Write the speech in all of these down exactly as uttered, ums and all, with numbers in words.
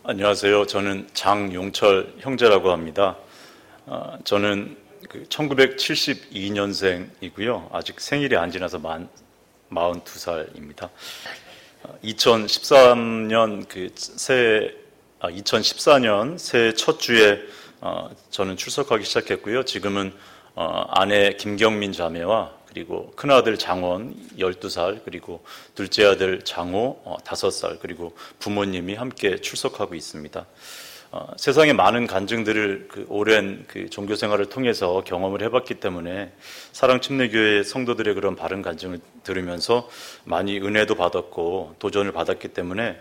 안녕하세요. 저는 장용철 형제라고 합니다. 어, 저는 그 천구백칠십이 년생이고요. 아직 생일이 안 지나서 만 마흔두 살입니다. 어, 이천십삼 년 그 새해, 아, 이천십사 년 새해 첫 주에 어, 저는 출석하기 시작했고요. 지금은 어, 아내 김경민 자매와 그리고 큰아들 장원 열두 살, 그리고 둘째 아들 장호 어, 다섯 살, 그리고 부모님이 함께 출석하고 있습니다. 어, 세상의 많은 간증들을 그 오랜 그 종교 생활을 통해서 경험을 해봤기 때문에 사랑침례교회 성도들의 그런 바른 간증을 들으면서 많이 은혜도 받았고 도전을 받았기 때문에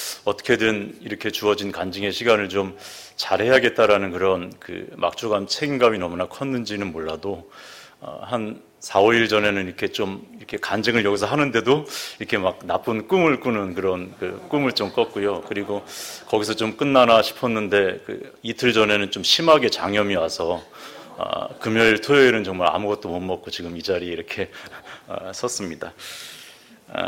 어떻게든 이렇게 주어진 간증의 시간을 좀 잘해야겠다라는 그런 그 막중한 책임감이 너무나 컸는지는 몰라도 어, 한 사, 오 일 전에는 이렇게 좀 이렇게 간증을 여기서 하는데도 이렇게 막 나쁜 꿈을 꾸는 그런 그 꿈을 좀 꿨고요. 그리고 거기서 좀 끝나나 싶었는데 그 이틀 전에는 좀 심하게 장염이 와서 어, 금요일, 토요일은 정말 아무것도 못 먹고 지금 이 자리에 이렇게 어, 섰습니다. 어,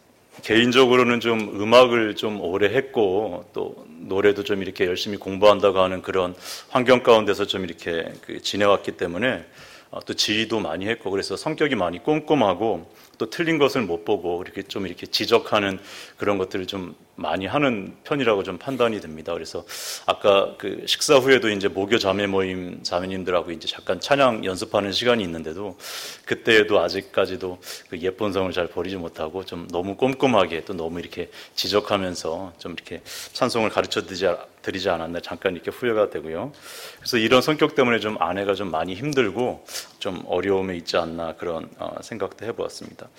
개인적으로는 좀 음악을 좀 오래 했고 또 노래도 좀 이렇게 열심히 공부한다고 하는 그런 환경 가운데서 좀 이렇게 그 지내왔기 때문에 어, 또 지휘도 많이 했고 그래서 성격이 많이 꼼꼼하고 또 틀린 것을 못 보고 이렇게 좀 이렇게 지적하는 그런 것들을 좀 많이 하는 편이라고 좀 판단이 됩니다. 그래서 아까 그 식사 후에도 이제 모교 자매 모임 자매님들하고 이제 잠깐 찬양 연습하는 시간이 있는데도 그때에도 아직까지도 그 예쁜 성을 잘 버리지 못하고 좀 너무 꼼꼼하게 또 너무 이렇게 지적하면서 좀 이렇게 찬송을 가르쳐 드리지, 드리지 않았나 잠깐 이렇게 후회가 되고요. 그래서 이런 성격 때문에 좀 아내가 좀 많이 힘들고 좀 어려움에 있지 않나 그런 어, 생각도 해보았습니다.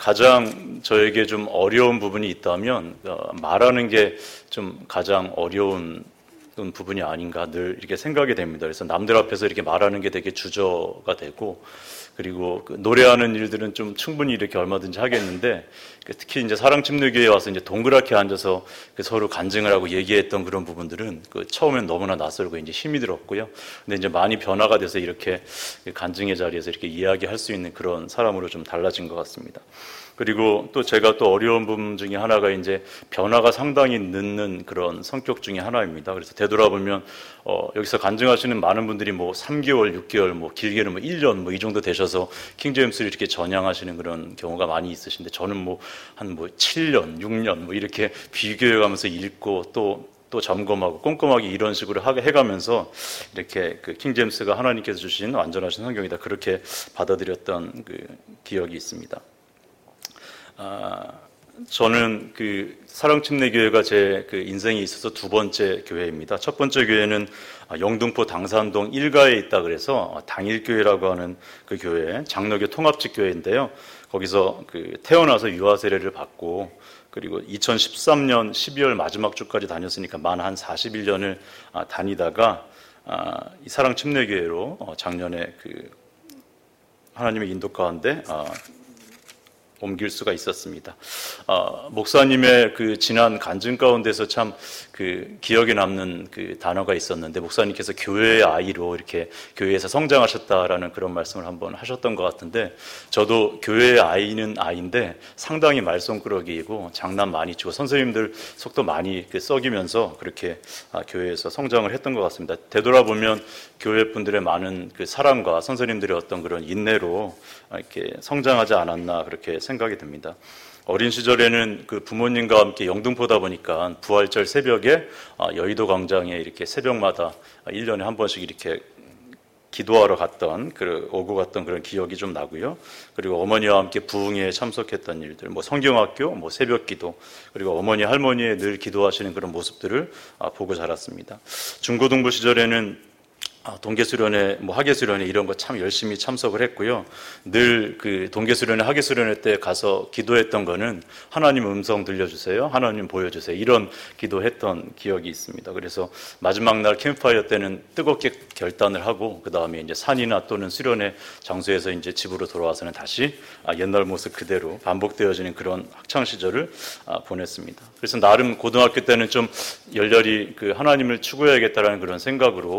가장 저에게 좀 어려운 부분이 있다면 어, 말하는 게 좀 가장 어려운 부분이 아닌가 늘 이렇게 생각이 됩니다. 그래서 남들 앞에서 이렇게 말하는 게 되게 주저가 되고 그리고 그 노래하는 일들은 좀 충분히 이렇게 얼마든지 하겠는데 특히 이제 사랑침례교회에 와서 이제 동그랗게 앉아서 그 서로 간증을 하고 얘기했던 그런 부분들은 그 처음엔 너무나 낯설고 이제 힘이 들었고요. 근데 이제 많이 변화가 돼서 이렇게 간증의 자리에서 이렇게 이야기할 수 있는 그런 사람으로 좀 달라진 것 같습니다. 그리고 또 제가 또 어려운 부분 중에 하나가 이제 변화가 상당히 늦는 그런 성격 중에 하나입니다. 그래서 되돌아보면 어, 여기서 간증하시는 많은 분들이 뭐 삼 개월, 육 개월, 뭐 길게는 뭐 일 년 뭐 이 정도 되셔서 킹제임스를 이렇게 전향하시는 그런 경우가 많이 있으신데 저는 뭐 한 뭐 칠 년, 육 년 뭐 이렇게 비교해가면서 읽고 또 또 점검하고 꼼꼼하게 이런 식으로 해가면서 이렇게 그 킹제임스가 하나님께서 주신 완전하신 성경이다 그렇게 받아들였던 그 기억이 있습니다. 아, 저는 그 사랑침례교회가 제 그 인생에 있어서 두 번째 교회입니다. 첫 번째 교회는 영등포 당산동 일가에 있다 그래서 당일교회라고 하는 그 교회, 장로교 통합직 교회인데요. 거기서 그 태어나서 유아 세례를 받고 그리고 이천십삼 년 십이월 마지막 주까지 다녔으니까 만 한 사십일 년을 다니다가 이 사랑침례교회로 작년에 그 하나님의 인도 가운데 옮길 수가 있었습니다. 어, 목사님의 그 지난 간증 가운데서 참 그 기억에 남는 그 단어가 있었는데 목사님께서 교회의 아이로 이렇게 교회에서 성장하셨다라는 그런 말씀을 한번 하셨던 것 같은데 저도 교회의 아이는 아이인데 상당히 말썽꾸러기이고 장난 많이 치고 선생님들 속도 많이 그 썩이면서 그렇게 아, 교회에서 성장을 했던 것 같습니다. 되돌아보면 교회 분들의 많은 그 사랑과 선생님들의 어떤 그런 인내로 이렇게 성장하지 않았나 그렇게 생각이 듭니다. 어린 시절에는 그 부모님과 함께 영등포다 보니까 부활절 새벽에 여의도 광장에 이렇게 새벽마다 일 년에 한 번씩 이렇게 기도하러 갔던, 그 오고 갔던 그런 기억이 좀 나고요. 그리고 어머니와 함께 부흥회에 참석했던 일들, 뭐 성경학교, 뭐 새벽기도, 그리고 어머니 할머니의 늘 기도하시는 그런 모습들을 보고 자랐습니다. 중고등부 시절에는 동계수련회, 뭐 학예수련회 이런 거 참 열심히 참석을 했고요. 늘 그 동계수련회, 학예수련회 때 가서 기도했던 거는 하나님 음성 들려주세요, 하나님 보여주세요 이런 기도했던 기억이 있습니다. 그래서 마지막 날 캠프파이어 때는 뜨겁게 결단을 하고 그 다음에 이제 산이나 또는 수련회 장소에서 이제 집으로 돌아와서는 다시 옛날 모습 그대로 반복되어지는 그런 학창 시절을 보냈습니다. 그래서 나름 고등학교 때는 좀 열렬히 그 하나님을 추구해야겠다라는 그런 생각으로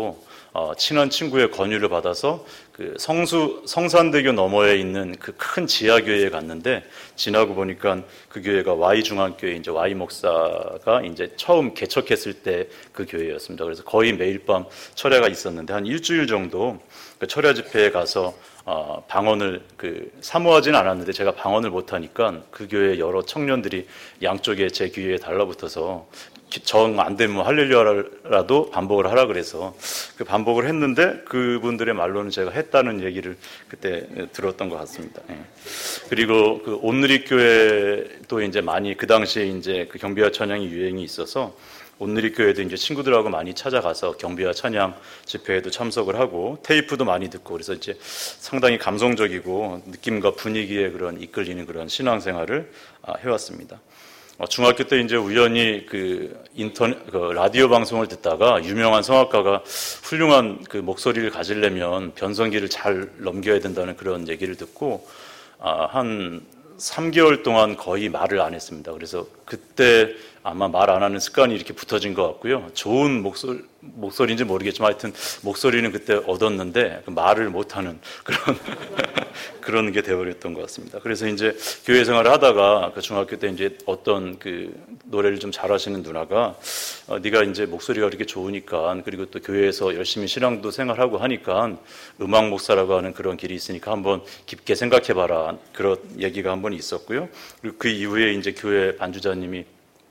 어, 친한 친구의 권유를 받아서 그 성수 성산대교 너머에 있는 그 큰 지하교회에 갔는데, 지나고 보니까 그 교회가 Y 중앙교회 이제 Y 목사가 이제 처음 개척했을 때 그 교회였습니다. 그래서 거의 매일 밤 철야가 있었는데 한 일주일 정도 그 철야 집회에 가서 어, 방언을 그 사모하진 않았는데, 제가 방언을 못하니까 그 교회 여러 청년들이 양쪽에 제 귀에 달라붙어서 정 안 되면 할렐루야라도 반복을 하라 그래서 그 반복을 했는데, 그분들의 말로는 제가 했다는 얘기를 그때 들었던 것 같습니다. 예. 그리고 그 온누리교회도 이제 많이 그 당시에 이제 그 경배와 찬양이 유행이 있어서 온누리교회도 이제 친구들하고 많이 찾아가서 경배와 찬양 집회에도 참석을 하고 테이프도 많이 듣고, 그래서 이제 상당히 감성적이고 느낌과 분위기에 그런 이끌리는 그런 신앙생활을 해왔습니다. 중학교 때 이제 우연히 그 인터넷, 그 라디오 방송을 듣다가 유명한 성악가가 훌륭한 그 목소리를 가지려면 변성기를 잘 넘겨야 된다는 그런 얘기를 듣고 한 삼 개월 동안 거의 말을 안 했습니다. 그래서 그때 아마 말 안 하는 습관이 이렇게 붙어진 것 같고요. 좋은 목소리, 목소리인지 모르겠지만 하여튼 목소리는 그때 얻었는데 말을 못하는 그런 그런 게 되어버렸던 것 같습니다. 그래서 이제 교회 생활을 하다가 그 중학교 때 이제 어떤 그 노래를 좀 잘하시는 누나가 어, 네가 이제 목소리가 이렇게 좋으니까, 그리고 또 교회에서 열심히 신앙도 생활하고 하니까 음악 목사라고 하는 그런 길이 있으니까 한번 깊게 생각해봐라, 그런 얘기가 한 번 있었고요. 그리고 그 이후에 이제 교회 반주자님이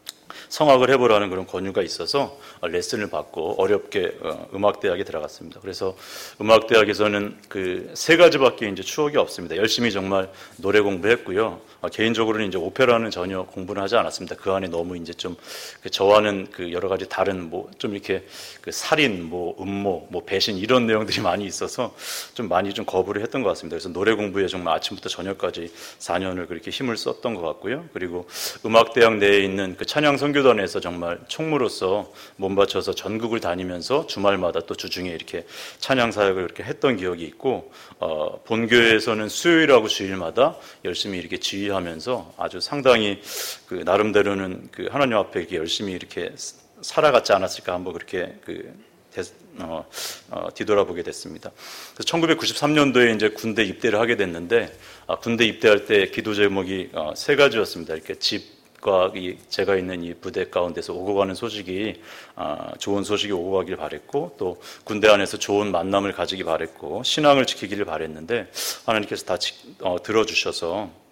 성악을 해보라는 그런 권유가 있어서 레슨을 받고 어렵게 음악대학에 들어갔습니다. 그래서 음악대학에서는 그 세 가지밖에 이제 추억이 없습니다. 열심히 정말 노래 공부했고요. 개인적으로는 이제 오페라는 전혀 공부는 하지 않았습니다. 그 안에 너무 이제 좀 저와는 그 여러 가지 다른 뭐 좀 이렇게 그 살인, 뭐 음모, 뭐 배신 이런 내용들이 많이 있어서 좀 많이 좀 거부를 했던 것 같습니다. 그래서 노래 공부에 정말 아침부터 저녁까지 사 년을 그렇게 힘을 썼던 것 같고요. 그리고 음악대학 내에 있는 그 찬양 선교단에서 정말 총무로서 몸바쳐서 전국을 다니면서 주말마다 또 주중에 이렇게 찬양 사역을 이렇게 했던 기억이 있고, 어, 본교회에서는 수요일하고 주일마다 열심히 이렇게 지휘하면서 아주 상당히 그 나름대로는 그 하나님 앞에 이렇게 열심히 이렇게 살아갔지 않았을까 한번 그렇게 그 어, 어, 뒤돌아보게 됐습니다. 그래서 천구백구십삼 년도에 이제 군대 입대를 하게 됐는데, 아, 군대 입대할 때 기도 제목이 어, 세 가지였습니다. 이렇게 집 이 제가 있는 이 부대 가운데서 오고 가는 소식이 아, 좋은 소식이 오고 가길 바랬고, 또 군대 안에서 좋은 만남을 가지기 바랬고, 신앙을 지키기를 바랬는데 하나님께서 다 지, 어, 들어주셔서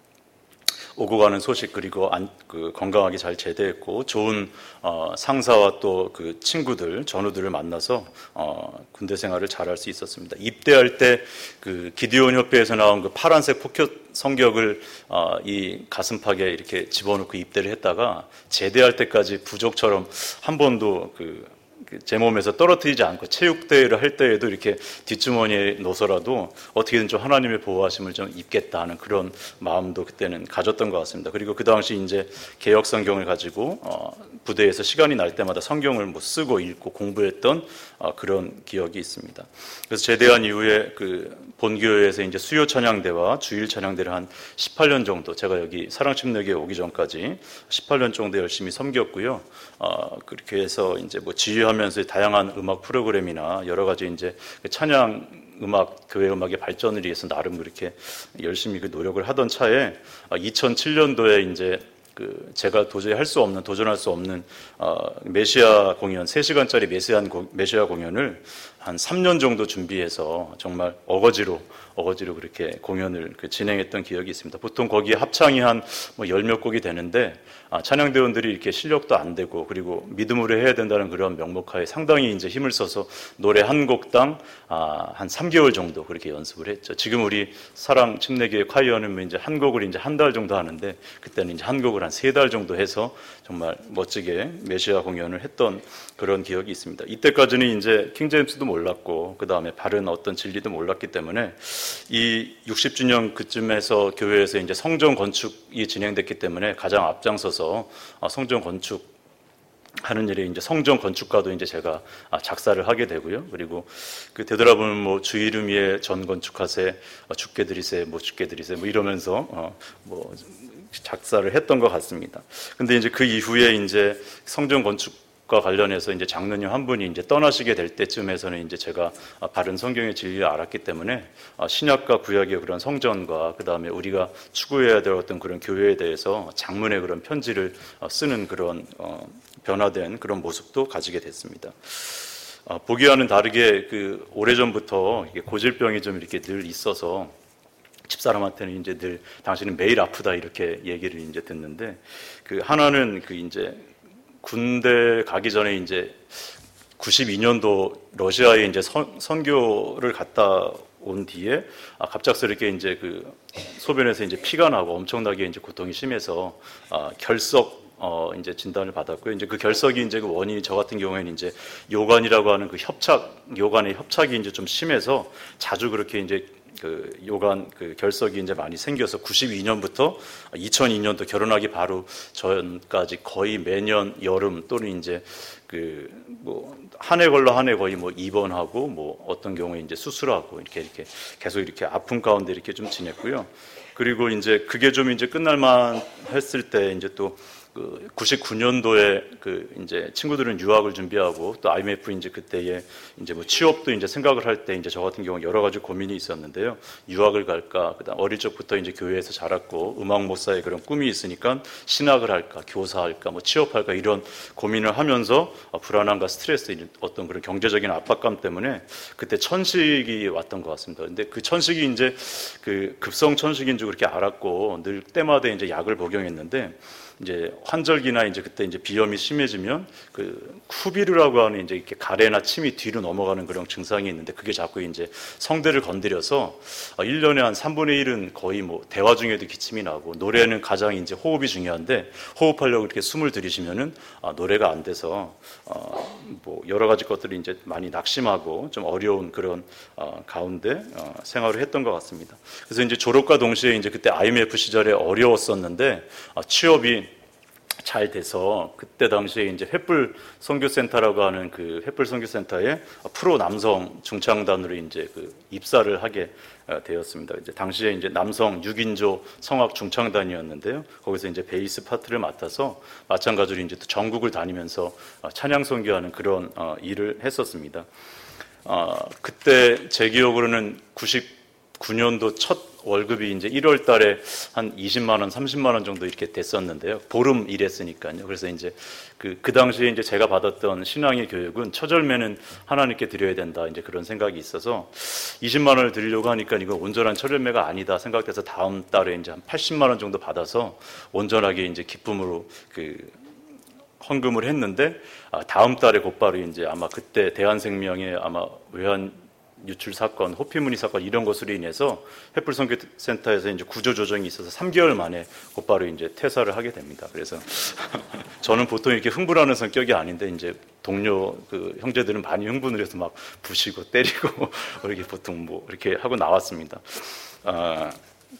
오고 가는 소식, 그리고 안, 그 건강하게 잘 제대했고 좋은 어, 상사와 또 그 친구들, 전우들을 만나서 어, 군대 생활을 잘할 수 있었습니다. 입대할 때 그 기디온 협회에서 나온 그 파란색 포켓 성격을 어, 이 가슴팍에 이렇게 집어넣고 입대를 했다가 제대할 때까지 부족처럼 한 번도 그 제 몸에서 떨어뜨리지 않고 체육대회를 할 때에도 이렇게 뒷주머니에 넣어서라도 어떻게든 좀 하나님의 보호하심을 좀 입겠다 하는 그런 마음도 그때는 가졌던 것 같습니다. 그리고 그 당시 이제 개역 성경을 가지고 어, 부대에서 시간이 날 때마다 성경을 뭐 쓰고 읽고 공부했던 어, 그런 기억이 있습니다. 그래서 제대한 이후에 그 본교회에서 이제 수요 찬양대와 주일 찬양대를 한 십팔 년 정도, 제가 여기 사랑침례교회 오기 전까지 십팔 년 정도 열심히 섬겼고요. 어, 그렇게 해서 이제 뭐 지휘하면서 다양한 음악 프로그램이나 여러 가지 이제 찬양 음악, 교회 음악의 발전을 위해서 나름 그렇게 열심히 그 노력을 하던 차에 이천칠 년도에 이제 그 제가 도저히 할 수 없는, 도전할 수 없는 어, 메시아 공연, 세 시간짜리 메시아, 메시아 공연을 한 삼 년 정도 준비해서 정말 어거지로 어거지로 그렇게 공연을 그 진행했던 기억이 있습니다. 보통 거기에 합창이 한 뭐 열 몇 곡이 되는데 아, 찬양대원들이 이렇게 실력도 안 되고, 그리고 믿음으로 해야 된다는 그런 명목하에 상당히 이제 힘을 써서 노래 한 곡당 아, 한 삼 개월 정도 그렇게 연습을 했죠. 지금 우리 사랑 침례교회 콰이어는 이제 한 곡을 이제 한 달 정도 하는데, 그때는 이제 한 곡을 한 세 달 정도 해서 정말 멋지게 메시아 공연을 했던 그런 기억이 있습니다. 이때까지는 이제 킹제임스도 몰랐고, 그 다음에 바른 어떤 진리도 몰랐기 때문에 이 육십 주년 그쯤에서 교회에서 이제 성전 건축이 진행됐기 때문에 가장 앞장서서 성전 건축 하는 일에 이제 성전 건축가도 이제 제가 작사를 하게 되고요. 그리고 그 되돌아보면 뭐 주 이름 위에 전 건축하세, 죽게 드리세, 못 죽게 드리세, 뭐 이러면서 어 뭐 작사를 했던 것 같습니다. 근데 이제 그 이후에 이제 성전 건축 과 관련해서 이제 장로님 한 분이 이제 떠나시게 될 때쯤에서는 이제 제가 바른 성경의 진리를 알았기 때문에 신약과 구약의 그런 성전과 그 다음에 우리가 추구해야 될 어떤 그런 교회에 대해서 장문의 그런 편지를 쓰는 그런 변화된 그런 모습도 가지게 됐습니다. 보기와는 다르게 그 오래전부터 고질병이 좀 이렇게 늘 있어서 집사람한테는 이제 늘 당신은 매일 아프다 이렇게 얘기를 이제 듣는데, 그 하나는 그 이제 군대 가기 전에 이제 구십이 년도 러시아에 이제 선, 선교를 갔다 온 뒤에 아, 갑작스럽게 이제 그 소변에서 이제 피가 나고 엄청나게 이제 고통이 심해서 아, 결석 어 이제 진단을 받았고요. 이제 그 결석이 이제 그 원인이 저 같은 경우에는 이제 요관이라고 하는 그 협착 요관의 협착이 이제 좀 심해서 자주 그렇게 이제 그 요관 그 결석이 이제 많이 생겨서 구십이 년부터 이천이 년도 결혼하기 바로 전까지 거의 매년 여름 또는 이제 그 뭐 한 해 걸러 한 해 거의 뭐 입원하고 뭐 어떤 경우에 이제 수술하고 이렇게 이렇게 계속 이렇게 아픔 가운데 이렇게 좀 지냈고요. 그리고 이제 그게 좀 이제 끝날만 했을 때 이제 또 그 구십구 년도에 그 이제 친구들은 유학을 준비하고 또 아이엠에프 이제 그때에 이제 뭐 취업도 이제 생각을 할 때 이제 저 같은 경우 여러 가지 고민이 있었는데요. 유학을 갈까, 그다음 어릴 적부터 이제 교회에서 자랐고 음악 목사의 그런 꿈이 있으니까 신학을 할까, 교사할까, 뭐 취업할까 이런 고민을 하면서 불안함과 스트레스, 어떤 그런 경제적인 압박감 때문에 그때 천식이 왔던 것 같습니다. 근데 그 천식이 이제 그 급성 천식인 줄 그렇게 알았고 늘 때마다 이제 약을 복용했는데, 이제 환절기나 이제 그때 이제 비염이 심해지면 그 쿠비르라고 하는 이제 이렇게 가래나 침이 뒤로 넘어가는 그런 증상이 있는데, 그게 자꾸 이제 성대를 건드려서 일 년에 한 삼분의 일은 거의 뭐 대화 중에도 기침이 나고, 노래는 가장 이제 호흡이 중요한데 호흡하려고 이렇게 숨을 들이쉬면은 아, 노래가 안 돼서 어, 뭐 여러 가지 것들이 이제 많이 낙심하고 좀 어려운 그런 어, 가운데 어, 생활을 했던 것 같습니다. 그래서 이제 졸업과 동시에 이제 그때 아이엠에프 시절에 어려웠었는데 어, 취업이 잘 돼서 그때 당시에 이제 횃불 선교센터라고 하는 그 횃불 선교센터에 프로 남성 중창단으로 이제 그 입사를 하게 되었습니다. 이제 당시에 이제 남성 육 인조 성악 중창단이었는데요. 거기서 이제 베이스 파트를 맡아서 마찬가지로 이제 또 전국을 다니면서 찬양 선교하는 그런 일을 했었습니다. 그때 제 기억으로는 구십구 년도 첫 월급이 이제 일월 달에 한 이십만 원, 삼십만 원 정도 이렇게 됐었는데요. 보름 일했으니까요. 그래서 이제 그, 그 당시에 이제 제가 받았던 신앙의 교육은 처절매는 하나님께 드려야 된다, 이제 그런 생각이 있어서 이십만 원을 드리려고 하니까 이거 온전한 처절매가 아니다 생각돼서 다음 달에 이제 한 팔십만 원 정도 받아서 온전하게 이제 기쁨으로 그 헌금을 했는데, 다음 달에 곧바로 이제 아마 그때 대한생명의 아마 외환 유출 사건, 호피무늬 사건 이런 것으로 인해서 횃불 선교센터에서 이제 구조 조정이 있어서 삼 개월 만에 곧바로 이제 퇴사를 하게 됩니다. 그래서 저는 보통 이렇게 흥분하는 성격이 아닌데 이제 동료 그 형제들은 많이 흥분을 해서 막 부시고 때리고 이렇게 보통 뭐 이렇게 하고 나왔습니다. 아,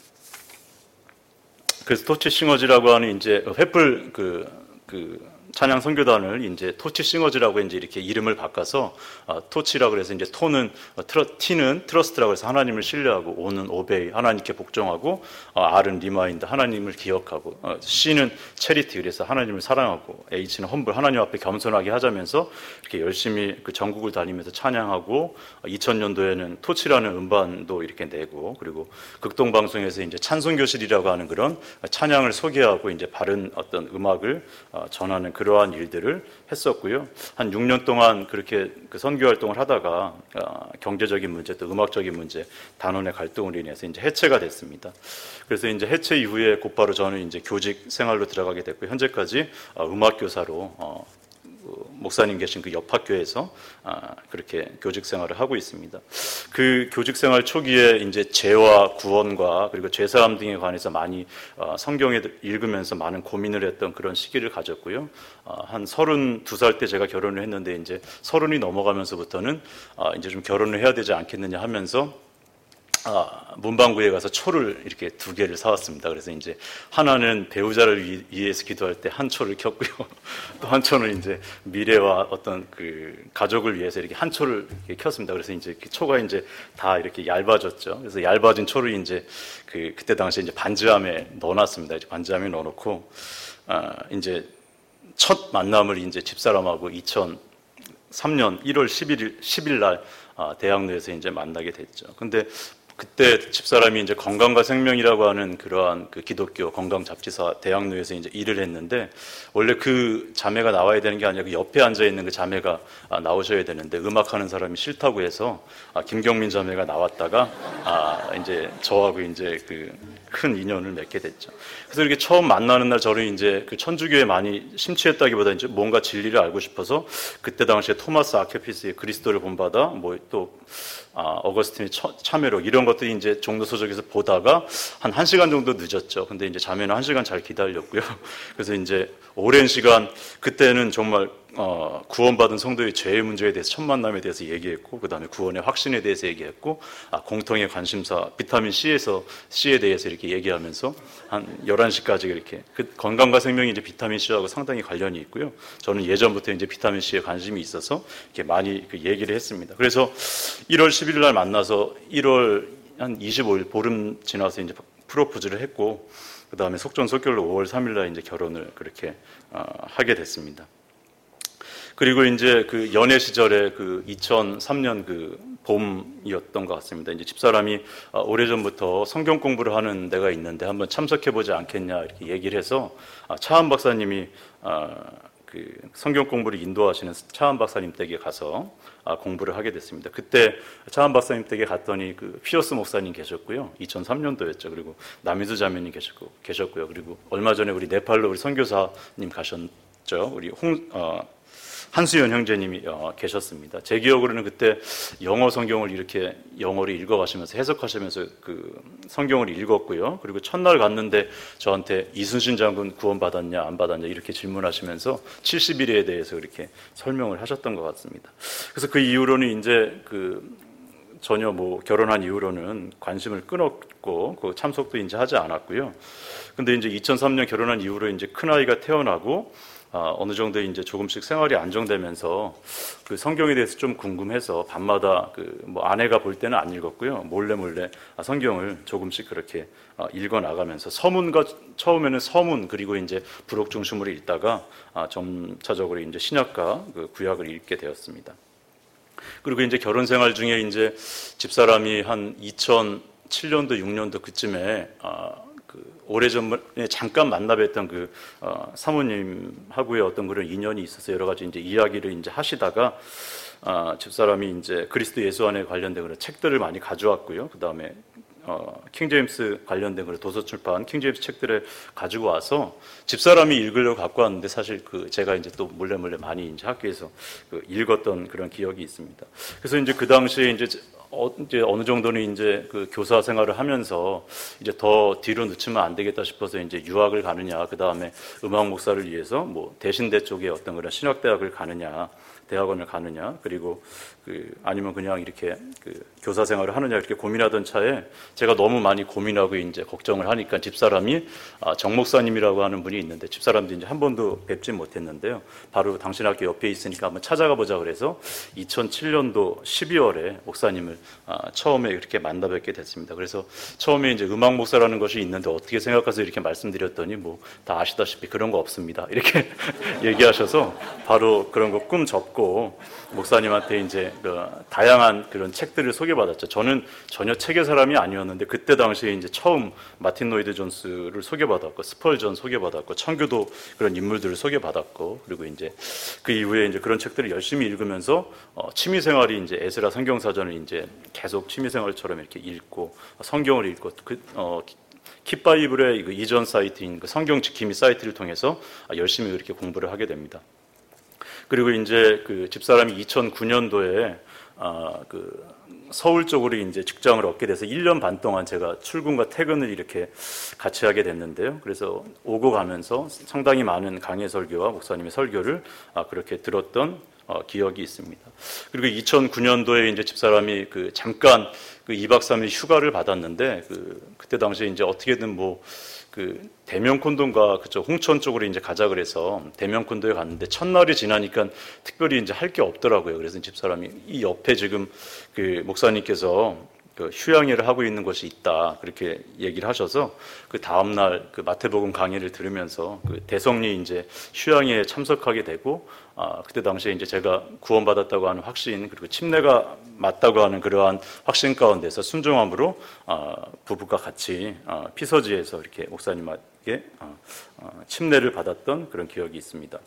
그래서 토치 싱어즈라고 하는 이제 횃불 그 그 찬양 선교단을 이제 토치 싱어즈라고 이제 이렇게 이름을 바꿔서 어, 토치라고 그래서 이제 토는 어, 트러, T는 트러스트라고 해서 하나님을 신뢰하고, O는 오베이 하나님께 복종하고, 어, R은 리마인드 하나님을 기억하고, 어, C는 체리티 그래서 하나님을 사랑하고, H는 험블 하나님 앞에 겸손하게 하자면서 이렇게 열심히 그 전국을 다니면서 찬양하고, 어, 이천 년도에는 토치라는 음반도 이렇게 내고, 그리고 극동 방송에서 이제 찬송교실이라고 하는 그런 찬양을 소개하고 이제 바른 어떤 음악을 어, 전하는 그러한 일들을 했었고요. 한 육 년 동안 그렇게 그 선교 활동을 하다가 어, 경제적인 문제 또 음악적인 문제, 단원의 갈등으로 인해서 이제 해체가 됐습니다. 그래서 이제 해체 이후에 곧바로 저는 이제 교직 생활로 들어가게 됐고, 현재까지 어, 음악 교사로 어, 목사님 계신 그 옆 학교에서 그렇게 교직 생활을 하고 있습니다. 그 교직 생활 초기에 이제 죄와 구원과 그리고 죄사함 등에 관해서 많이 성경에 읽으면서 많은 고민을 했던 그런 시기를 가졌고요. 한 서른두 살 때 제가 결혼을 했는데 이제 서른이 넘어가면서부터는 이제 좀 결혼을 해야 되지 않겠느냐 하면서 아, 문방구에 가서 초를 이렇게 두 개를 사왔습니다. 그래서 이제 하나는 배우자를 위, 위해서 기도할 때 한 초를 켰고요. 또 한 초는 이제 미래와 어떤 그 가족을 위해서 이렇게 한 초를 이렇게 켰습니다. 그래서 이제 그 초가 이제 다 이렇게 얇아졌죠. 그래서 얇아진 초를 이제 그 그때 당시에 이제 반지함에 넣어놨습니다. 이제 반지함에 넣어놓고 아, 이제 첫 만남을 이제 집사람하고 이천삼 년 일월 십일 일 날 대학로에서 이제 만나게 됐죠. 근데 그때 집사람이 이제 건강과 생명이라고 하는 그러한 그 기독교 건강 잡지사 대학로에서 이제 일을 했는데, 원래 그 자매가 나와야 되는 게 아니라 그 옆에 앉아 있는 그 자매가 나오셔야 되는데 음악하는 사람이 싫다고 해서 김경민 자매가 나왔다가 아 이제 저하고 이제 그 큰 인연을 맺게 됐죠. 그래서 이렇게 처음 만나는 날 저는 이제 그 천주교에 많이 심취했다기보다 이제 뭔가 진리를 알고 싶어서 그때 당시에 토마스 아퀴피스의 그리스도를 본받아 뭐 또 아, 어거스틴의 참회록 이런 것들이 이제 종로서적에서 보다가 한 1시간 정도 늦었죠. 근데 이제 자매는 한 시간 잘 기다렸고요. 그래서 이제 오랜 시간 그때는 정말 어, 구원받은 성도의 죄의 문제에 대해서 첫 만남에 대해서 얘기했고, 그 다음에 구원의 확신에 대해서 얘기했고, 아, 공통의 관심사 비타민 C에서 C에 대해서 이렇게 얘기하면서 한 열한 시까지 이렇게 그 건강과 생명이 이제 비타민 C하고 상당히 관련이 있고요. 저는 예전부터 이제 비타민 C에 관심이 있어서 이렇게 많이 그 얘기를 했습니다. 그래서 일월 십일 일 날 만나서 일월 한 이십오 일 보름 지나서 이제 프로포즈를 했고, 그 다음에 속전속결로 오월 삼일 날 이제 결혼을 그렇게 어, 하게 됐습니다. 그리고 이제 그 연애 시절에 그 이천삼 년 그 봄이었던 것 같습니다. 이제 집사람이 오래전부터 성경 공부를 하는 데가 있는데 한번 참석해보지 않겠냐 이렇게 얘기를 해서 차한 박사님이 그 성경 공부를 인도하시는 차한 박사님 댁에 가서 공부를 하게 됐습니다. 그때 차한 박사님 댁에 갔더니 그 피어스 목사님 계셨고요. 이천삼 년도였죠. 그리고 남희수 자매님 계셨고 계셨고요. 그리고 얼마 전에 우리 네팔로 우리 선교사님 가셨죠. 우리 홍 어, 한수연 형제님이 어, 계셨습니다. 제 기억으로는 그때 영어 성경을 이렇게 영어를 읽어가시면서 해석하시면서 그 성경을 읽었고요. 그리고 첫날 갔는데 저한테 이순신 장군 구원 받았냐 안 받았냐 이렇게 질문하시면서 칠십 일에 대해서 이렇게 설명을 하셨던 것 같습니다. 그래서 그 이후로는 이제 그 전혀 뭐 결혼한 이후로는 관심을 끊었고 그 참석도 이제 하지 않았고요. 근데 이제 이천삼 년 결혼한 이후로 이제 큰 아이가 태어나고 아, 어느 정도 이제 조금씩 생활이 안정되면서 그 성경에 대해서 좀 궁금해서 밤마다 그 뭐 아내가 볼 때는 안 읽었고요. 몰래 몰래 성경을 조금씩 그렇게 읽어 나가면서 서문과 처음에는 서문 그리고 이제 부록 중심으로 읽다가 아, 점차적으로 이제 신약과 그 구약을 읽게 되었습니다. 그리고 이제 결혼 생활 중에 이제 집사람이 한 이천칠 년도 육 년도 그쯤에 아, 그 오래전에 잠깐 만나뵀던 그 어, 사모님하고의 어떤 그런 인연이 있어서 여러 가지 이제 이야기를 이제 하시다가 아, 집사람이 이제 그리스도 예수 안에 관련된 그런 책들을 많이 가져왔고요. 그 다음에 어, 킹제임스 관련된 그런 도서 출판 킹제임스 책들을 가지고 와서 집사람이 읽으려고 갖고 왔는데 사실 그 제가 이제 또 몰래 몰래 많이 이제 학교에서 그 읽었던 그런 기억이 있습니다. 그래서 이제 그 당시에 이제 어, 이제 어느 정도는 이제 그 교사 생활을 하면서 이제 더 뒤로 늦추면 안 되겠다 싶어서 이제 유학을 가느냐, 그 다음에 음악 목사를 위해서 뭐 대신대 쪽에 어떤 그런 신학대학을 가느냐, 대학원을 가느냐, 그리고 그 아니면 그냥 이렇게 그 교사 생활을 하느냐 이렇게 고민하던 차에 제가 너무 많이 고민하고 이제 걱정을 하니까 집사람이 아, 정 목사님이라고 하는 분이 있는데 집사람도 이제 한 번도 뵙지 못했는데요. 바로 당신 학교 옆에 있으니까 한번 찾아가 보자 그래서 이천칠 년도 십이월에 목사님을 아, 처음에 이렇게 만나 뵙게 됐습니다. 그래서 처음에 이제 음악 목사라는 것이 있는데 어떻게 생각해서 이렇게 말씀드렸더니 뭐 다 아시다시피 그런 거 없습니다. 이렇게 얘기하셔서 바로 그런 거 꿈 접고 목사님한테 이제 그 다양한 그런 책들을 소개받았죠. 저는 전혀 책의 사람이 아니었는데 그때 당시에 이제 처음 마틴 로이드 존스를 소개받았고 스펄전 소개받았고 청교도 그런 인물들을 소개받았고 그리고 이제 그 이후에 이제 그런 책들을 열심히 읽으면서 어, 취미 생활이 이제 에스라 성경사전을 이제 계속 취미 생활처럼 이렇게 읽고 성경을 읽고 그 어, 킵바이블의 그 이전 사이트인 그 성경 지킴이 사이트를 통해서 열심히 그렇게 공부를 하게 됩니다. 그리고 이제 그 집사람이 이천구 년도에 아, 그 서울 쪽으로 이제 직장을 얻게 돼서 일 년 반 동안 제가 출근과 퇴근을 이렇게 같이 하게 됐는데요. 그래서 오고 가면서 상당히 많은 강해 설교와 목사님의 설교를 아, 그렇게 들었던 어, 기억이 있습니다. 그리고 이천구 년도에 이제 집사람이 그 잠깐 그 이 박 삼 일 휴가를 받았는데 그 그때 당시에 이제 어떻게든 뭐 그 대명콘도인가 그쪽 홍천 쪽으로 이제 가자 그래서 대명콘도에 갔는데 첫날이 지나니까 특별히 이제 할 게 없더라고요. 그래서 집사람이 이 옆에 지금 그 목사님께서 그 휴양회를 하고 있는 곳이 있다 그렇게 얘기를 하셔서 그 다음 날 그 마태복음 강의를 들으면서 그 대성리 이제 휴양회에 참석하게 되고 아 그때 당시에 이제 제가 구원받았다고 하는 확신 그리고 침례가 맞다고 하는 그러한 확신 가운데서 순종함으로 아 부부가 같이 아 피서지에서 이렇게 목사님에게 아 침례를 받았던 그런 기억이 있습니다.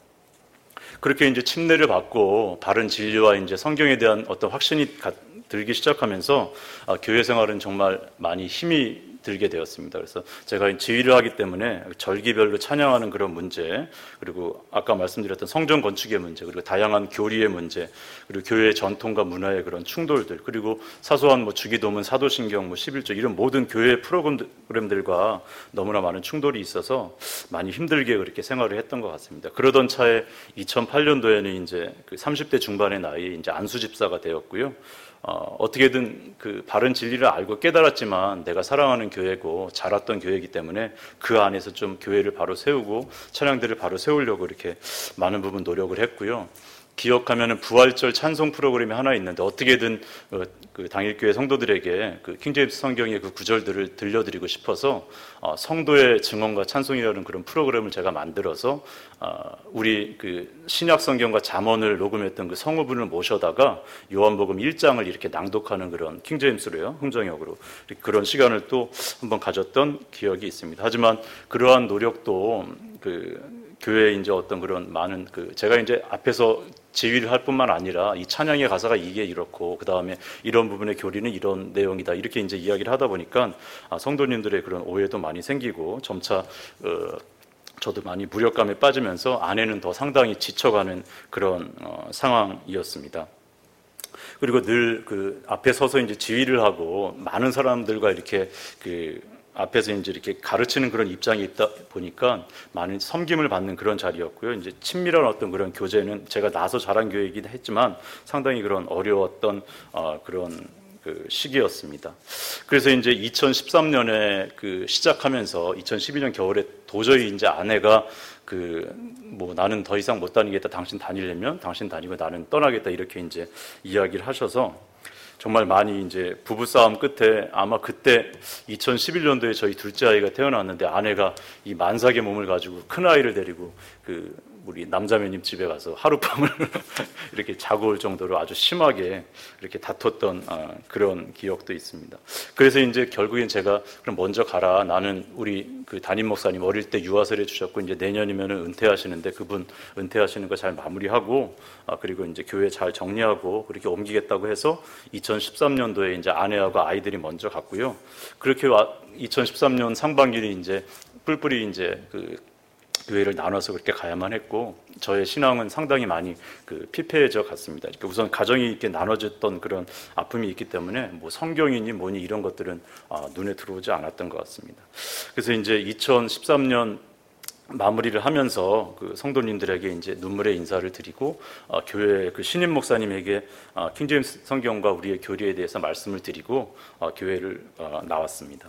그렇게 이제 침례를 받고 바른 진리와 이제 성경에 대한 어떤 확신이 들기 시작하면서 아, 교회 생활은 정말 많이 힘이 들게 되었습니다. 그래서 제가 지휘를 하기 때문에 절기별로 찬양하는 그런 문제, 그리고 아까 말씀드렸던 성전 건축의 문제, 그리고 다양한 교리의 문제, 그리고 교회의 전통과 문화의 그런 충돌들, 그리고 사소한 뭐 주기도문, 사도신경, 뭐 십일조 이런 모든 교회 프로그램들과 너무나 많은 충돌이 있어서 많이 힘들게 그렇게 생활을 했던 것 같습니다. 그러던 차에 이천팔 년도에는 이제 그 삼십 대 중반의 나이에 이제 안수 집사가 되었고요. 어, 어떻게든 그 바른 진리를 알고 깨달았지만 내가 사랑하는 교회고 자랐던 교회이기 때문에 그 안에서 좀 교회를 바로 세우고 찬양들을 바로 세우려고 이렇게 많은 부분 노력을 했고요. 기억하면은 부활절 찬송 프로그램이 하나 있는데 어떻게든 어, 그 당일교회 성도들에게 그 킹제임스 성경의 그 구절들을 들려드리고 싶어서 어, 성도의 증언과 찬송이라는 그런 프로그램을 제가 만들어서 어, 우리 그 신약 성경과 잠언을 녹음했던 그 성우분을 모셔다가 요한복음 일 장을 이렇게 낭독하는 그런 킹제임스로요, 흥정역으로 그런 시간을 또 한번 가졌던 기억이 있습니다. 하지만 그러한 노력도 그 교회에 이제 어떤 그런 많은 그 제가 이제 앞에서 지휘를 할 뿐만 아니라 이 찬양의 가사가 이게 이렇고 그 다음에 이런 부분의 교리는 이런 내용이다 이렇게 이제 이야기를 하다 보니까 성도님들의 그런 오해도 많이 생기고 점차 어, 저도 많이 무력감에 빠지면서 아내는 더 상당히 지쳐가는 그런 어, 상황이었습니다. 그리고 늘 그 앞에 서서 이제 지휘를 하고 많은 사람들과 이렇게 그 앞에서 이제 이렇게 가르치는 그런 입장이 있다 보니까 많은 섬김을 받는 그런 자리였고요. 이제 친밀한 어떤 그런 교제는 제가 나서 자란 교회이긴 했지만 상당히 그런 어려웠던 어, 그런 그 시기였습니다. 그래서 이제 이천십삼 년에 그 시작하면서 이천십이 년 겨울에 도저히 이제 아내가 그 뭐 나는 더 이상 못 다니겠다. 당신 다니려면 당신 다니고 나는 떠나겠다. 이렇게 이제 이야기를 하셔서 정말 많이 이제 부부싸움 끝에 아마 그때 이천십일 년도에 저희 둘째 아이가 태어났는데 아내가 이 만삭의 몸을 가지고 큰 아이를 데리고 그 우리 남자매님 집에 가서 하룻밤을 이렇게 자고 올 정도로 아주 심하게 이렇게 다퉜던 그런 기억도 있습니다. 그래서 이제 결국엔 제가 그럼 먼저 가라. 나는 우리 그 담임 목사님 어릴 때 유아설해 주셨고 이제 내년이면은 은퇴하시는데 그분 은퇴하시는 거 잘 마무리하고 그리고 이제 교회 잘 정리하고 그렇게 옮기겠다고 해서 이천십삼 년도에 이제 아내하고 아이들이 먼저 갔고요. 그렇게 이천십삼 년 상반기に이제 뿔뿔이 이제 그 교회를 나눠서 그렇게 가야만 했고 저의 신앙은 상당히 많이 그 피폐해져 갔습니다. 그러니까 우선 가정이 이렇게 나눠졌던 그런 아픔이 있기 때문에 뭐 성경이니 뭐니 이런 것들은 아, 눈에 들어오지 않았던 것 같습니다. 그래서 이제 이천십삼 년 마무리를 하면서 그 성도님들에게 이제 눈물의 인사를 드리고 어, 교회 그 신임 목사님에게 어, 킹제임스 성경과 우리의 교리에 대해서 말씀을 드리고 어, 교회를 어, 나왔습니다.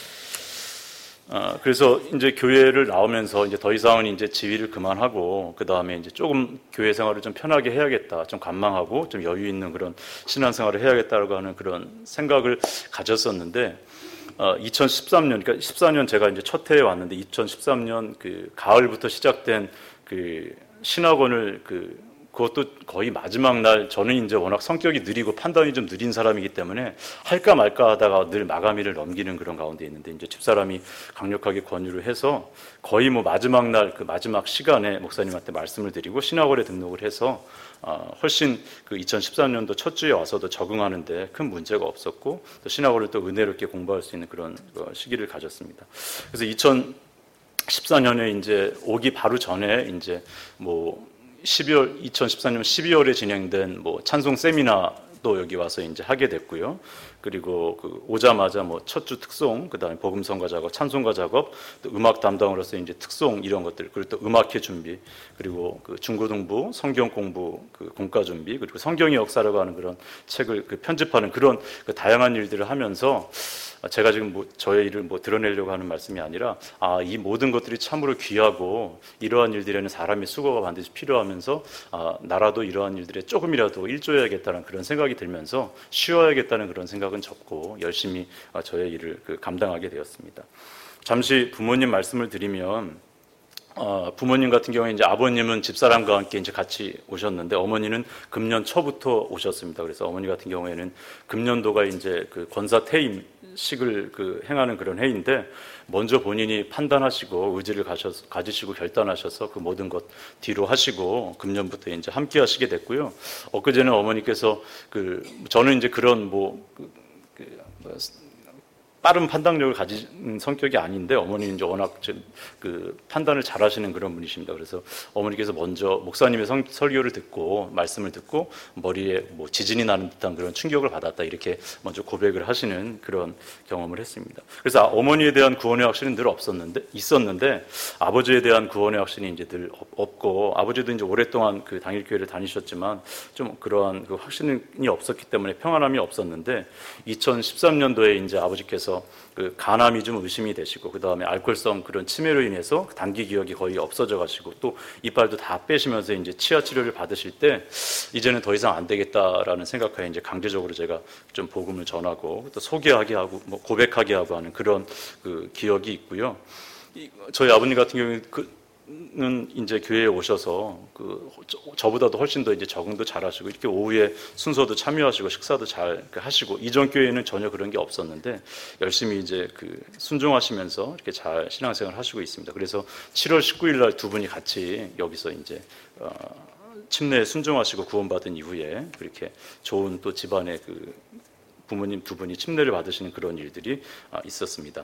어, 그래서 이제 교회를 나오면서 이제 더 이상은 이제 지휘를 그만하고 그 다음에 이제 조금 교회 생활을 좀 편하게 해야겠다, 좀 관망하고 좀 여유 있는 그런 신앙생활을 해야겠다라고 하는 그런 생각을 가졌었는데 어, 이천십삼 년, 그러니까 십사 년 제가 이제 첫 해에 왔는데 이천십삼 년 그 가을부터 시작된 그 신학원을 그 그것도 거의 마지막 날 저는 이제 워낙 성격이 느리고 판단이 좀 느린 사람이기 때문에 할까 말까 하다가 늘 마감일을 넘기는 그런 가운데 있는데 이제 집사람이 강력하게 권유를 해서 거의 뭐 마지막 날 그 마지막 시간에 목사님한테 말씀을 드리고 신학원에 등록을 해서 어, 훨씬 그 이천십삼 년도 첫 주에 와서도 적응하는데 큰 문제가 없었고 또 신학원을 또 은혜롭게 공부할 수 있는 그런 시기를 가졌습니다. 그래서 이천십사 년에 이제 오기 바로 전에 이제 뭐 십이월 이천십사 년 십이월에 진행된 뭐 찬송 세미나도 여기 와서 이제 하게 됐고요. 그리고 그 오자마자 뭐 첫 주 특송, 그다음에 복음성가 작업, 찬송가 작업, 또 음악 담당으로서 이제 특송 이런 것들, 그리고 또 음악회 준비, 그리고 그 중고등부 성경 공부 그 공과 준비, 그리고 성경의 역사라고 하는 그런 책을 그 편집하는 그런 그 다양한 일들을 하면서 제가 지금 뭐 저의 일을 뭐 드러내려고 하는 말씀이 아니라 아, 이 모든 것들이 참으로 귀하고 이러한 일들에는 사람의 수고가 반드시 필요하면서 아, 나라도 이러한 일들에 조금이라도 일조해야겠다는 그런 생각이 들면서 쉬어야겠다는 그런 생각을 생각은 접고 열심히 저의 일을 그 감당하게 되었습니다. 잠시 부모님 말씀을 드리면, 어, 부모님 같은 경우에 이제 아버님은 집사람과 함께 이제 같이 오셨는데 어머니는 금년 초부터 오셨습니다. 그래서 어머니 같은 경우에는 금년도가 이제 그 권사 퇴임식을 그 행하는 그런 해인데, 먼저 본인이 판단하시고 의지를 가셔서, 가지시고 결단하셔서 그 모든 것 뒤로 하시고 금년부터 이제 함께 하시게 됐고요. 엊그제는 어머니께서 그 저는 이제 그런 뭐 그, 그, 뭐 빠른 판단력을 가진 성격이 아닌데 어머니는 이제 워낙 그 판단을 잘하시는 그런 분이십니다. 그래서 어머니께서 먼저 목사님의 성, 설교를 듣고 말씀을 듣고 머리에 뭐 지진이 나는 듯한 그런 충격을 받았다, 이렇게 먼저 고백을 하시는 그런 경험을 했습니다. 그래서 어머니에 대한 구원의 확신은 늘 없었는데 있었는데 아버지에 대한 구원의 확신이 이제 늘 없고, 아버지도 이제 오랫동안 그 당일교회를 다니셨지만 좀 그러한 그 확신이 없었기 때문에 평안함이 없었는데, 이천십삼 년도에 이제 아버지께서 그 간암이 좀 의심이 되시고, 그 다음에 알코올성 그런 치매로 인해서 단기 기억이 거의 없어져 가시고, 또 이빨도 다 빼시면서 이제 치아 치료를 받으실 때 이제는 더 이상 안 되겠다라는 생각하에 이제 강제적으로 제가 좀 복음을 전하고 또 소개하게 하고 뭐 고백하게 하고 하는 그런 그 기억이 있고요. 저희 아버님 같은 경우는 그 는 이제 교회에 오셔서 그 저보다도 훨씬 더 이제 적응도 잘하시고, 이렇게 오후에 순서도 참여하시고 식사도 잘 하시고, 이전 교회에는 전혀 그런 게 없었는데 열심히 이제 그 순종하시면서 이렇게 잘 신앙생활 하시고 있습니다. 그래서 칠월 십구일 날 두 분이 같이 여기서 이제 어, 침례에 순종하시고 구원받은 이후에 그렇게 좋은 또 집안의 그 부모님 두 분이 침례를 받으시는 그런 일들이 있었습니다.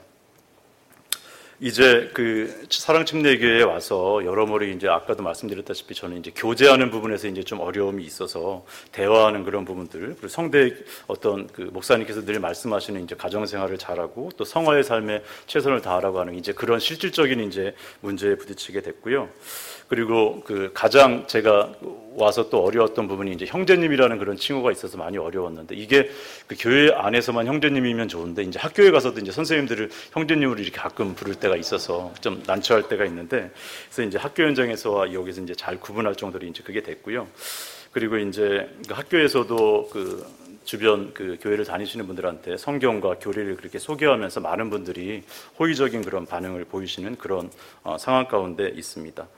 이제 그 사랑침례교회에 와서 여러모로 이제 아까도 말씀드렸다시피 저는 이제 교제하는 부분에서 이제 좀 어려움이 있어서 대화하는 그런 부분들, 그리고 성대 어떤 그 목사님께서 늘 말씀하시는 이제 가정생활을 잘하고 또 성화의 삶에 최선을 다하라고 하는 이제 그런 실질적인 이제 문제에 부딪히게 됐고요. 그리고 그 가장 제가 와서 또 어려웠던 부분이 이제 형제님이라는 그런 칭호가 있어서 많이 어려웠는데, 이게 그 교회 안에서만 형제님이면 좋은데 이제 학교에 가서도 이제 선생님들을 형제님으로 이렇게 가끔 부를 때가 있어서 좀 난처할 때가 있는데, 그래서 이제 학교 현장에서와 여기서 이제 잘 구분할 정도로 이제 그게 됐고요. 그리고 이제 그 학교에서도 그 주변 그 교회를 다니시는 분들한테 성경과 교리를 그렇게 소개하면서 많은 분들이 호의적인 그런 반응을 보이시는 그런 어, 상황 가운데 있습니다.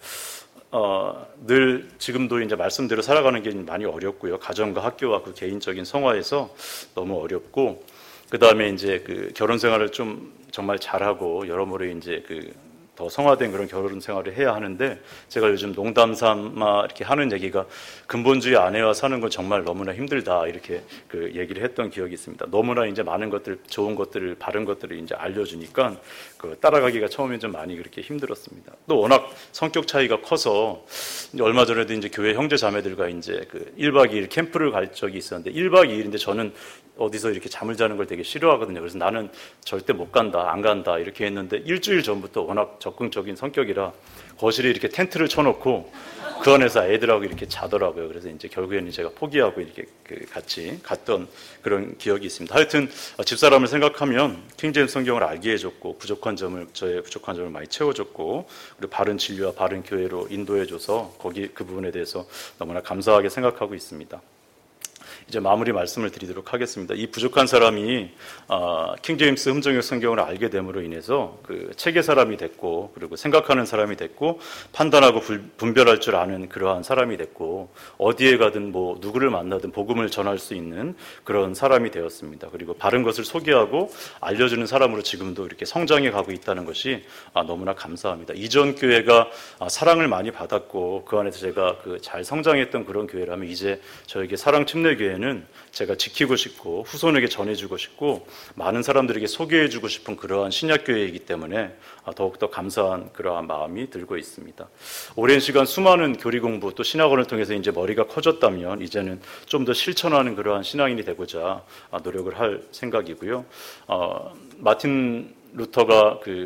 어, 늘 지금도 이제 말씀대로 살아가는 게 많이 어렵고요. 가정과 학교와 그 개인적인 성화에서 너무 어렵고, 그 다음에 이제 그 결혼 생활을 좀 정말 잘하고 여러모로 이제 그 더 성화된 그런 결혼 생활을 해야 하는데, 제가 요즘 농담 삼아 이렇게 하는 얘기가 근본주의 아내와 사는 건 정말 너무나 힘들다, 이렇게 그 얘기를 했던 기억이 있습니다. 너무나 이제 많은 것들, 좋은 것들을, 바른 것들을 이제 알려주니까 그 따라가기가 처음엔 좀 많이 그렇게 힘들었습니다. 또 워낙 성격 차이가 커서 얼마 전에도 이제 교회 형제 자매들과 이제 그 일박 이일 캠프를 갈 적이 있었는데, 일박 이일인데 저는 어디서 이렇게 잠을 자는 걸 되게 싫어하거든요. 그래서 나는 절대 못 간다, 안 간다 이렇게 했는데, 일주일 전부터 워낙 적극적인 성격이라 거실에 이렇게 텐트를 쳐놓고 그 안에서 애들하고 이렇게 자더라고요. 그래서 이제 결국에는 제가 포기하고 이렇게 같이 갔던 그런 기억이 있습니다. 하여튼 집사람을 생각하면 킹제임스 성경을 알게 해줬고, 부족한 점을, 저의 부족한 점을 많이 채워줬고, 그리고 바른 진리와 바른 교회로 인도해줘서 거기 그 부분에 대해서 너무나 감사하게 생각하고 있습니다. 이제 마무리 말씀을 드리도록 하겠습니다. 이 부족한 사람이 어, 킹제임스 흠정역 성경을 알게 됨으로 인해서 그 책의 사람이 됐고, 그리고 생각하는 사람이 됐고, 판단하고 불, 분별할 줄 아는 그러한 사람이 됐고, 어디에 가든 뭐 누구를 만나든 복음을 전할 수 있는 그런 사람이 되었습니다. 그리고 바른 것을 소개하고 알려주는 사람으로 지금도 이렇게 성장해 가고 있다는 것이 아, 너무나 감사합니다. 이전 교회가 아, 사랑을 많이 받았고 그 안에서 제가 그 잘 성장했던 그런 교회라면, 이제 저에게 사랑 침례교회 는 제가 지키고 싶고 후손에게 전해주고 싶고 많은 사람들에게 소개해주고 싶은 그러한 신약교회이기 때문에 더욱더 감사한 그러한 마음이 들고 있습니다. 오랜 시간 수많은 교리 공부 또 신학원을 통해서 이제 머리가 커졌다면, 이제는 좀 더 실천하는 그러한 신앙인이 되고자 노력을 할 생각이고요. 어, 마틴 루터가 그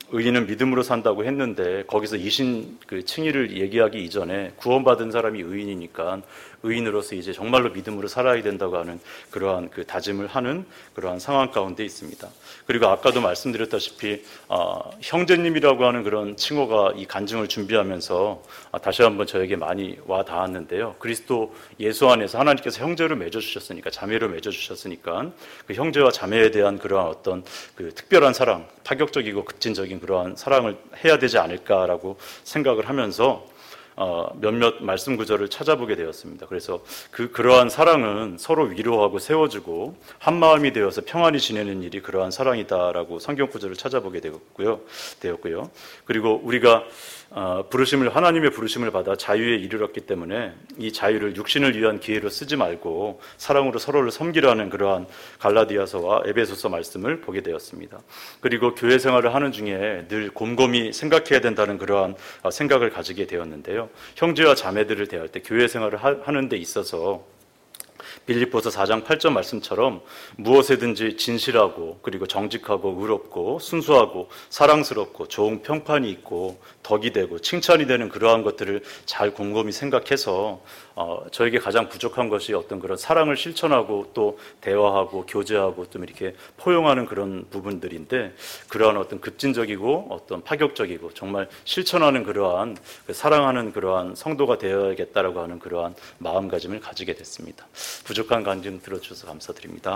의인은 믿음으로 산다고 했는데 거기서 이신 그 칭의를 얘기하기 이전에 구원받은 사람이 의인이니까 의인으로서 이제 정말로 믿음으로 살아야 된다고 하는 그러한 그 다짐을 하는 그러한 상황 가운데 있습니다. 그리고 아까도 말씀드렸다시피 어, 형제님이라고 하는 그런 칭호가 이 간증을 준비하면서 아, 다시 한번 저에게 많이 와 닿았는데요. 그리스도 예수 안에서 하나님께서 형제로 맺어주셨으니까, 자매로 맺어주셨으니까 그 형제와 자매에 대한 그러한 어떤 그 특별한 사랑, 파격적이고 급진적인 그러한 사랑을 해야 되지 않을까라고 생각을 하면서 어, 몇몇 말씀 구절을 찾아보게 되었습니다. 그래서 그 그러한 사랑은 서로 위로하고 세워주고 한 마음이 되어서 평안히 지내는 일이 그러한 사랑이다라고 성경 구절을 찾아보게 되었고요. 되었고요. 그리고 우리가 어, 부르심을 하나님의 부르심을 받아 자유에 이르렀기 때문에 이 자유를 육신을 위한 기회로 쓰지 말고 사랑으로 서로를 섬기라는 그러한 갈라디아서와 에베소서 말씀을 보게 되었습니다. 그리고 교회 생활을 하는 중에 늘 곰곰이 생각해야 된다는 그러한 생각을 가지게 되었는데요. 형제와 자매들을 대할 때 교회 생활을 하는 데 있어서 빌립보서 사 장 팔 절 말씀처럼 무엇에든지 진실하고 그리고 정직하고 의롭고 순수하고 사랑스럽고 좋은 평판이 있고 덕이 되고 칭찬이 되는 그러한 것들을 잘 곰곰이 생각해서 어, 저에게 가장 부족한 것이 어떤 그런 사랑을 실천하고 또 대화하고 교제하고 좀 이렇게 포용하는 그런 부분들인데 그러한 어떤 급진적이고 어떤 파격적이고 정말 실천하는 그러한 그 사랑하는 그러한 성도가 되어야겠다라고 하는 그러한 마음가짐을 가지게 됐습니다. 부족한 간증 들어주셔서 감사드립니다.